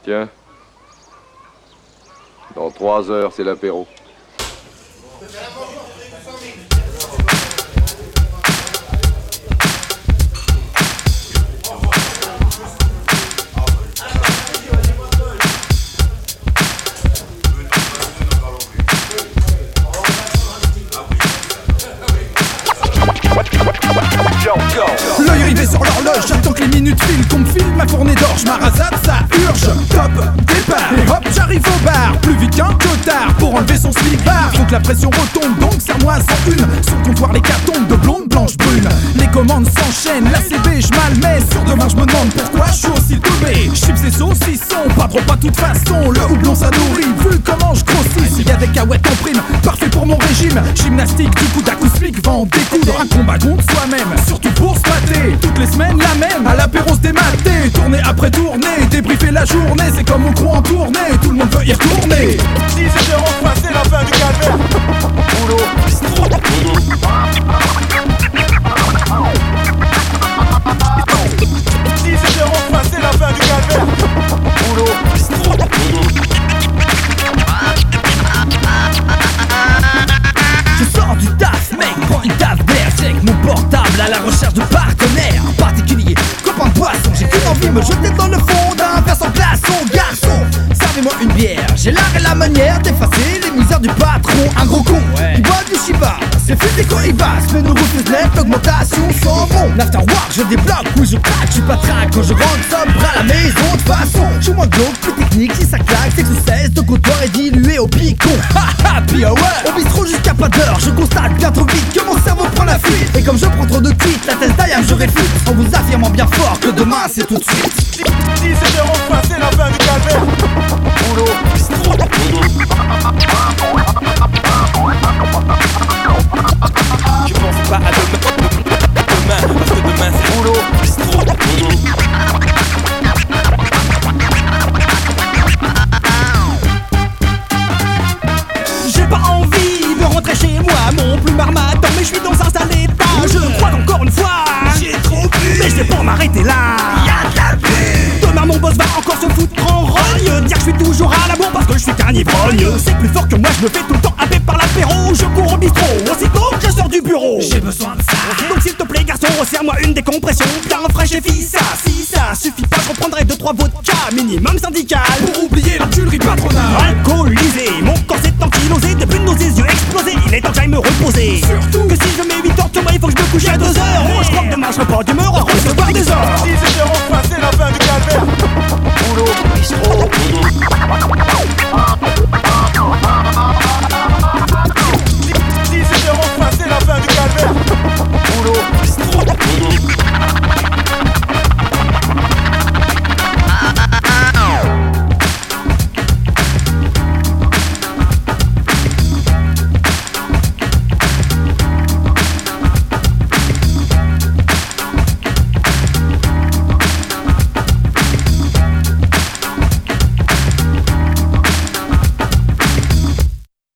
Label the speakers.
Speaker 1: Tiens. Dans 3 heures, c'est l'apéro.
Speaker 2: L'œil rivé sur l'horloge, j'attends que les minutes filent, qu'on me file ma fournée d'orge, ma rasade ça urge. Top, départ, et hop j'arrive au bar, plus vite qu'un cotard pour enlever son slipper. Faut que la pression retombe, donc serre-moi 101. Sur le comptoir les cartons de blonde, blanche, brune. Les commandes s'enchaînent, la CB je m'almets. Sur demain je me demande pourquoi je suis aussi tombé. Chips et saucissons, pas trop pas toute façon. Le houblon ça nourrit, vu comment je grossis. S'il y a des cahuètes en prime, parfait pour mon régime. Gymnastique du coup d'acoustique, vent découdre. Un combat contre soi-même, surtout pour se mater. Toutes les semaines la même, à l'apéro se démater. Tournée après tournée, débriefer la journée. C'est comme au croc en tournée, tout le monde veut y retourner.
Speaker 3: 17h enfin c'est la fin du calvaire. Boulot, bistrot. 17h enfin c'est la fin du calvaire. Boulot, bistrot.
Speaker 4: Je sors du taf, mec, prends une taf d'air. Check mon portable à la recherche de partenaires particuliers, copains de boisson. J'ai qu'une envie, me jeter dans le fond d'un verre sans glaçon. Garçon, servez-moi une bière. J'ai l'art et la manière d'effacer les misères du patron. Un gros con, qui boit du Shiba. C'est fusé quand il passe, mais nous refuse net l'augmentation sans bon. L'afterwork, je débloque, oui je craque. J'suis pas traque quand je rentre sobre à la maison. De façon, j'suis moins glauque, plus technique. Si ça claque, c'est que ce cesse de comptoir est dilué au picon. Ha ha, puis ouais, au bistrot jusqu'à pas d'heure. Je constate bien trop vite que mon cerveau prend la fuite. Et comme je prends trop de quitte, la thèse d'Ayam je réfute. En vous affirmant bien fort que demain c'est tout de suite.
Speaker 3: 17h enfin c'est la fin du calvaire. Boulot, bistrot.
Speaker 5: Je pense pas à demain, parce que demain c'est
Speaker 3: boulot, bistrot.
Speaker 4: J'ai pas envie de rentrer chez moi, mon plus marmaton, mais je suis dans un sale état. Je crois qu'encore une fois, j'ai trop bu, mais je vais pas m'arrêter là. Y'a de la bulle. Demain mon boss va encore se foutre en rogne. Dire que je suis toujours à la bourre parce que je suis qu'un ivrogne. C'est plus fort que moi, je me fais tout le temps happer par l'apéro. Je cours au bistrot, aussitôt que je sors du bureau. J'ai besoin de ça. Donc s'il te plaît garçon, resserre-moi une décompression bien fraîche et fissa. Si ça suffit pas, je reprendrai 2-3 vodka minimum syndical
Speaker 2: Pour oublier l'enculerie patronale.
Speaker 4: Alcoolisé, mon corps s'est ankylosé. Depuis nos yeux explosés, il est temps que j'aille me reposer.
Speaker 2: Surtout
Speaker 4: que si je mets 8 heures, demain il faut que je me couche à 2 heures. Moi je crois que demain je serai pas d'humeur à recevoir des ordres.
Speaker 3: 17h enfin c'est la fin du calvaire. Boulot, bistrot. 17h enfin c'est la fin du calvaire. Boulot, bistrot.